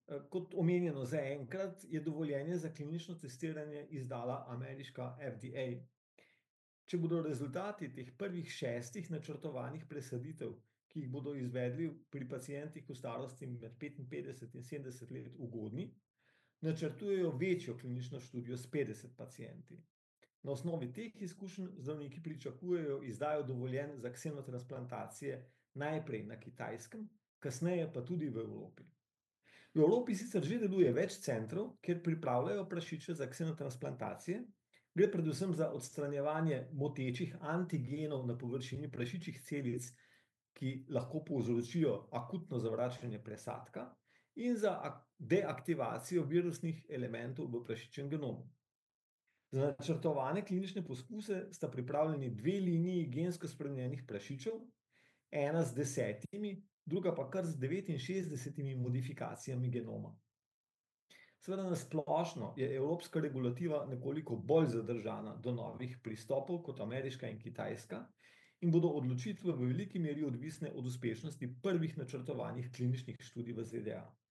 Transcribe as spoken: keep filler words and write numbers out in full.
Kot omenjeno zaenkrat, je dovoljenje za klinično testiranje izdala ameriška F D A. Če bodo rezultati teh prvih šestih načrtovanih presaditev, ki jih bodo izvedli pri pacientih v starosti med petinpetdeset in sedemdeset let, ugodni, načrtujejo večjo klinično študijo s petdeset pacienti. Na osnovi teh izkušenj zdravniki pričakujejo izdajo dovoljenj za ksenotransplantacije najprej na Kitajskem, kasneje pa tudi v Evropi. V Evropi sicer že deluje več centrov, kjer pripravljajo prašiče za ksenotransplantacije, gre predvsem za odstranjevanje motečih antigenov na površini prašičjih celic, ki lahko povzročijo akutno zavračanje presadka, in za deaktivacijo virusnih elementov v prašičjem genomu. Za načrtovane klinične poskuse sta pripravljeni dve liniji gensko spremenjenih prašičev, ena z desetimi, druga pa kar z devetinšestdesetimi modifikacijami genoma. Seveda na splošno je evropska regulativa nekoliko bolj zadržana do novih pristopov kot ameriška in kitajska in bodo odločitve v veliki meri odvisne od uspešnosti prvih načrtovanih kliničnih študij v ZDA.